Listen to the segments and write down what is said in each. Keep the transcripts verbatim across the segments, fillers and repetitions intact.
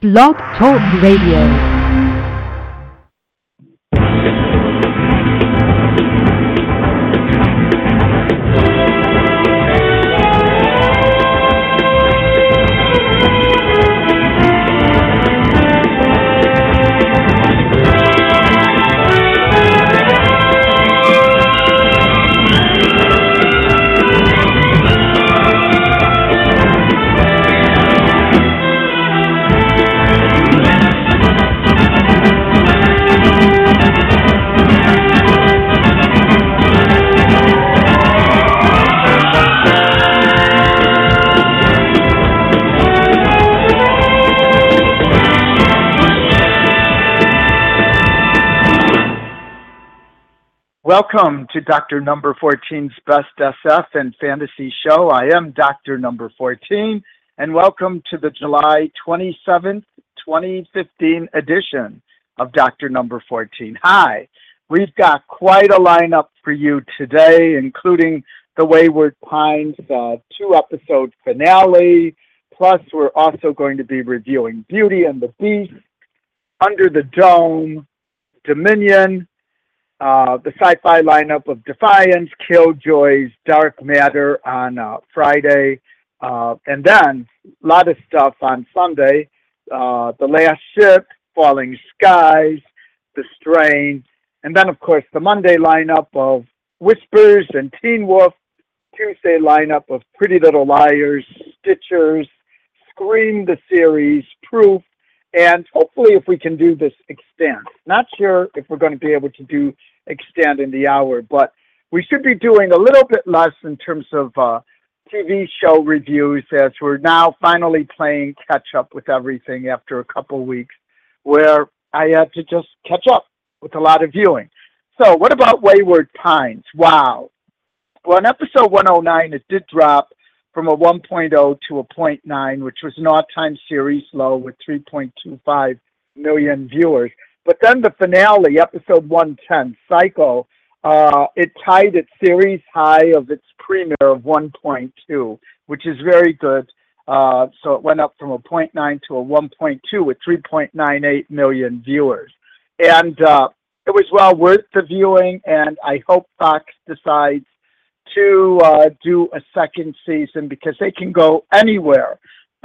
Blog Talk Radio. Welcome to Doctor Number fourteen's Best S F and Fantasy Show. I am Doctor Number fourteen, and welcome to the July twenty-seventh, twenty fifteen edition of Doctor Number fourteen. Hi, we've got quite a lineup for you today, including the Wayward Pines uh, two-episode finale, plus we're also going to be reviewing Beauty and the Beast, Under the Dome, Dominion, Uh, the sci-fi lineup of Defiance, Killjoys, Dark Matter on uh, Friday, uh, and then a lot of stuff on Sunday, uh, The Last Ship, Falling Skies, The Strain, and then, of course, the Monday lineup of Whispers and Teen Wolf, Tuesday lineup of Pretty Little Liars, Stitchers, Scream the Series, Proof, and hopefully if we can do this extend. Not sure if we're going to be able to do extend in the hour, but we should be doing a little bit less in terms of uh, T V show reviews, as we're now finally playing catch up with everything after a couple weeks where I had to just catch up with a lot of viewing. So what about Wayward Pines? Wow. Well, in episode one oh nine, it did drop from a one point oh to a point nine, which was an all-time series low with three point two five million viewers. But then the finale, episode one ten, Psycho, uh, it tied its series high of its premiere of one point two, which is very good. Uh, so it went up from a point nine to a one point two with three point nine eight million viewers. And uh, it was well worth the viewing, and I hope Fox decides to uh, do a second season because they can go anywhere,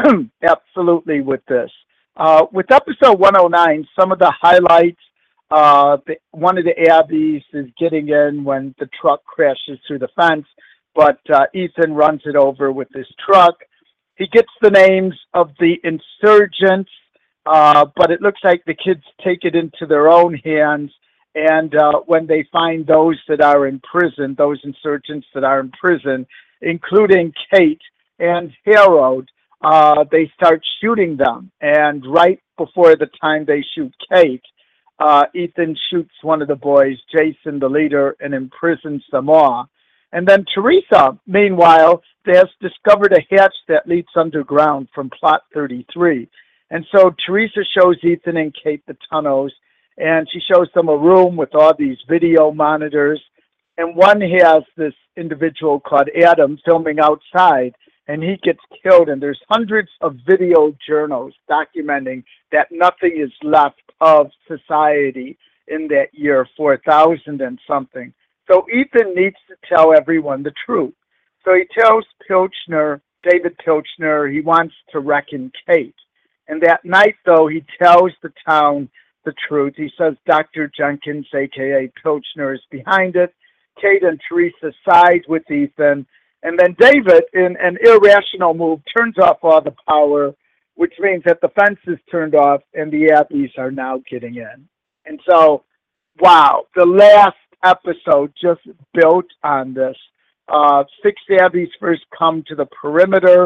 absolutely, with this. Uh, with episode one oh nine, some of the highlights, uh, the, one of the Abbeys is getting in when the truck crashes through the fence, but uh, Ethan runs it over with his truck. He gets the names of the insurgents, uh, but it looks like the kids take it into their own hands. And uh, when they find those that are in prison, those insurgents that are in prison, including Kate and Harold, uh, they start shooting them. And right before the time they shoot Kate, uh, Ethan shoots one of the boys, Jason, the leader, and imprisons them all. And then Teresa, meanwhile, has discovered a hatch that leads underground from plot thirty-three. And so Teresa shows Ethan and Kate the tunnels, and she shows them a room with all these video monitors. And one has this individual called Adam filming outside, and he gets killed. And there's hundreds of video journals documenting that nothing is left of society in that year four thousand and something. So Ethan needs to tell everyone the truth. So he tells Pilchner, David Pilchner, he wants to reckon Kate. And that night, though, he tells the town the truth. He says Doctor Jenkins, a k a. Pilchner, is behind it. Kate and Teresa side with Ethan. And then David, in an irrational move, turns off all the power, which means that the fence is turned off and the Abbeys are now getting in. And so, wow, the last episode just built on this. Uh, six Abbeys first come to the perimeter,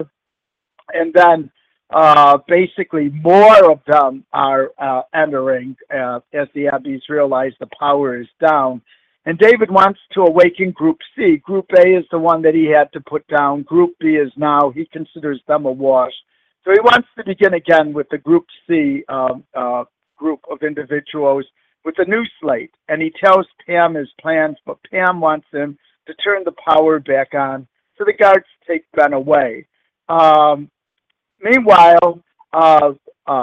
and then Uh, basically, more of them are uh, entering uh, as the Abbeys realize the power is down. And David wants to awaken Group C. Group A is the one that he had to put down. Group B is now, he considers them a wash. So he wants to begin again with the Group C um, uh, group of individuals with a new slate. And he tells Pam his plans, but Pam wants him to turn the power back on. So the guards take Ben away. Um, Meanwhile, uh, uh,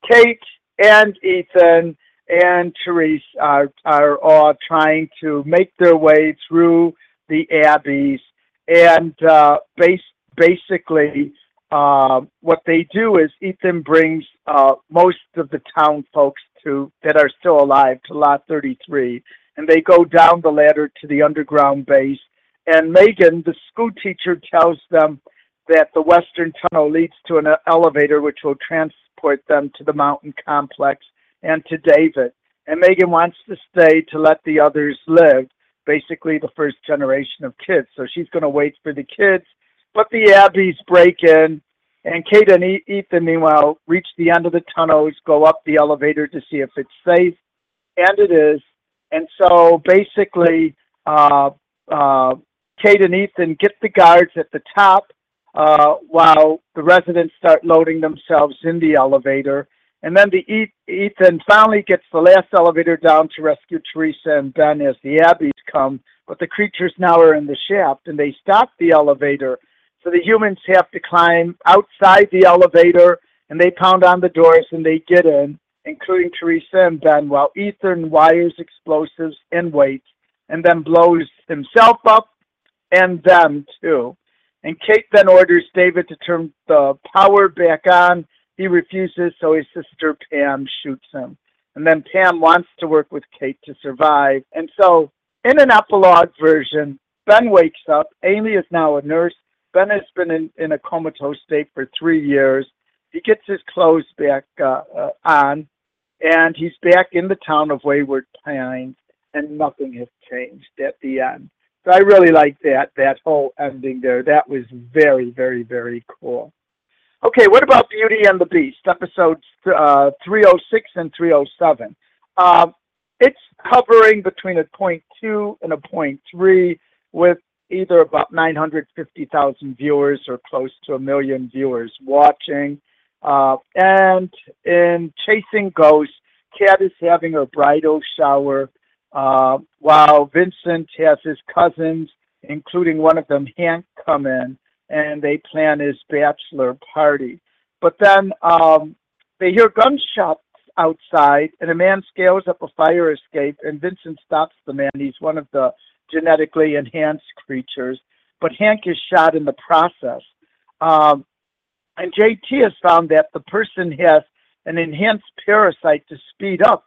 Kate and Ethan and Therese are, are all trying to make their way through the Abbeys. And uh, base, basically, uh, what they do is Ethan brings uh, most of the town folks to that are still alive to Lot thirty-three, and they go down the ladder to the underground base. And Megan, the school teacher, tells them that the western tunnel leads to an elevator which will transport them to the mountain complex and to David. And Megan wants to stay to let the others live, basically the first generation of kids. So she's going to wait for the kids. But the Abbeys break in, and Kate and Ethan, meanwhile, reach the end of the tunnels, go up the elevator to see if it's safe, and it is. And so basically, uh, uh, Kate and Ethan get the guards at the top uh, while the residents start loading themselves in the elevator. And then the Ethan finally gets the last elevator down to rescue Teresa and Ben as the Abbeys come, but the creatures now are in the shaft, and they stop the elevator. So the humans have to climb outside the elevator, and they pound on the doors, and they get in, including Teresa and Ben, while Ethan wires explosives and waits, and then blows himself up and them too. And Kate then orders David to turn the power back on. He refuses, so his sister Pam shoots him. And then Pam wants to work with Kate to survive. And so in an epilogue version, Ben wakes up. Amy is now a nurse. Ben has been in, in a comatose state for three years. He gets his clothes back uh, uh, on, and he's back in the town of Wayward Pines, and nothing has changed at the end. So I really like that, that whole ending there. That was very, very, very cool. Okay, what about Beauty and the Beast, episodes uh, three oh six and three oh seven? Uh, it's hovering between a point two and a point three, with either about nine hundred fifty thousand viewers or close to a million viewers watching. Uh, and in Chasing Ghosts, Kat is having her bridal shower, uh, while Vincent has his cousins, including one of them, Hank, come in, and they plan his bachelor party. But then um, they hear gunshots outside, and a man scales up a fire escape, and Vincent stops the man. He's one of the genetically enhanced creatures, but Hank is shot in the process. Um, and J T has found that the person has an enhanced parasite to speed up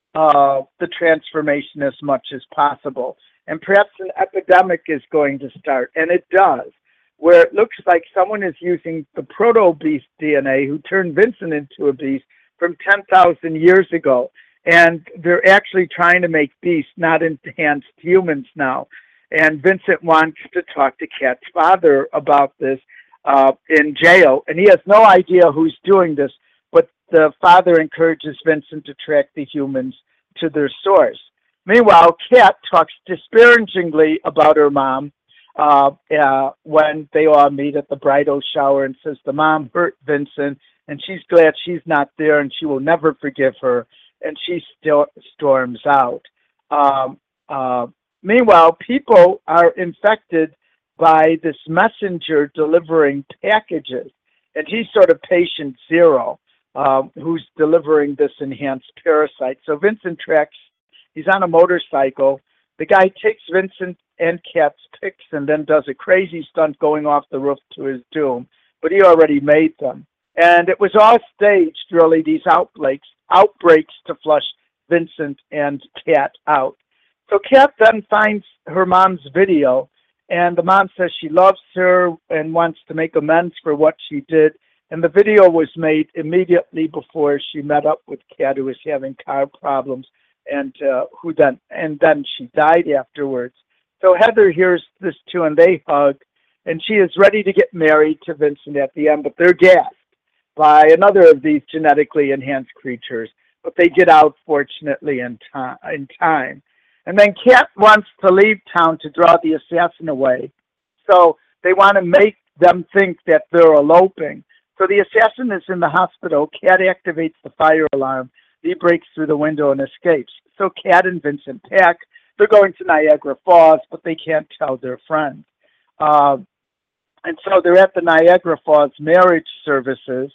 uh, the transformation as much as possible. And perhaps an epidemic is going to start, and it does, where it looks like someone is using the proto-beast D N A who turned Vincent into a beast from ten thousand years ago. And they're actually trying to make beasts, not enhanced humans now. And Vincent wants to talk to Kat's father about this uh, in jail. And he has no idea who's doing this, but the father encourages Vincent to track the humans to their source. Meanwhile, Kat talks disparagingly about her mom uh, uh, when they all meet at the bridal shower, and says the mom hurt Vincent, and she's glad she's not there, and she will never forgive her, and she still storms out. Um, uh, meanwhile, people are infected by this messenger delivering packages, and he's sort of patient zero, um, who's delivering this enhanced parasite. So Vincent tracks, he's on a motorcycle. The guy takes Vincent and Kat's pics and then does a crazy stunt going off the roof to his doom, but he already made them. And it was all staged, really, these outbreaks, outbreaks to flush Vincent and Kat out. So Kat then finds her mom's video, and the mom says she loves her and wants to make amends for what she did. And the video was made immediately before she met up with Kat, who was having car problems, and uh, who then and then she died afterwards. So Heather hears this too, and they hug, and she is ready to get married to Vincent at the end, but they're gassed by another of these genetically enhanced creatures, but they get out, fortunately, in, to- in time. And then Kat wants to leave town to draw the assassin away, so they want to make them think that they're eloping. So the assassin is in the hospital. Kat activates the fire alarm. He breaks through the window and escapes. So Kat and Vincent pack. They're going to Niagara Falls, but they can't tell their friends. Uh, and so they're at the Niagara Falls marriage services,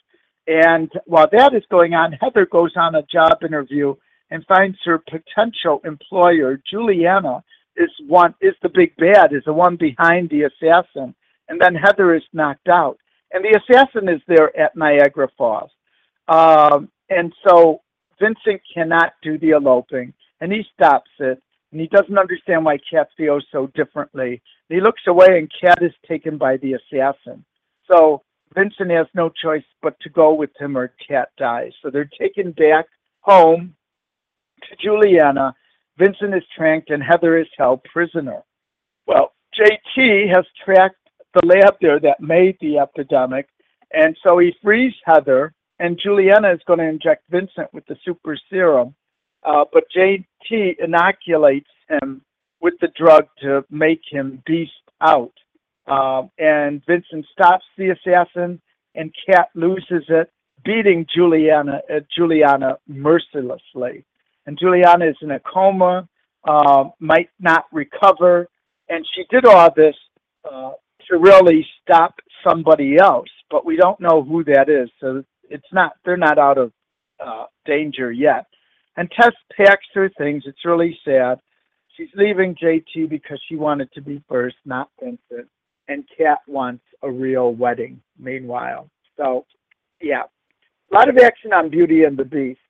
And while that is going on, Heather goes on a job interview and finds her potential employer, Juliana, is one is the big bad, is the one behind the assassin. And then Heather is knocked out. And the assassin is there at Niagara Falls. Um, and so Vincent cannot do the eloping, and he stops it. And he doesn't understand why Kat feels so differently. And he looks away, and Kat is taken by the assassin. So Vincent has no choice but to go with him or Kat dies. So they're taken back home to Juliana. Vincent is tranked, and Heather is held prisoner. Well, J T has tracked the lab there that made the epidemic, and so he frees Heather, and Juliana is going to inject Vincent with the super serum, uh, but J T inoculates him with the drug to make him beast out. Um, and Vincent stops the assassin, and Kat loses it, beating Juliana, uh, Juliana mercilessly. And Juliana is in a coma, uh, might not recover, and she did all this uh, to really stop somebody else, but we don't know who that is, so it's not, they're not out of uh, danger yet. And Tess packs her things. It's really sad. She's leaving J T because she wanted to be first, not Vincent. And Kat wants a real wedding, meanwhile. So, yeah. A lot of action on Beauty and the Beast.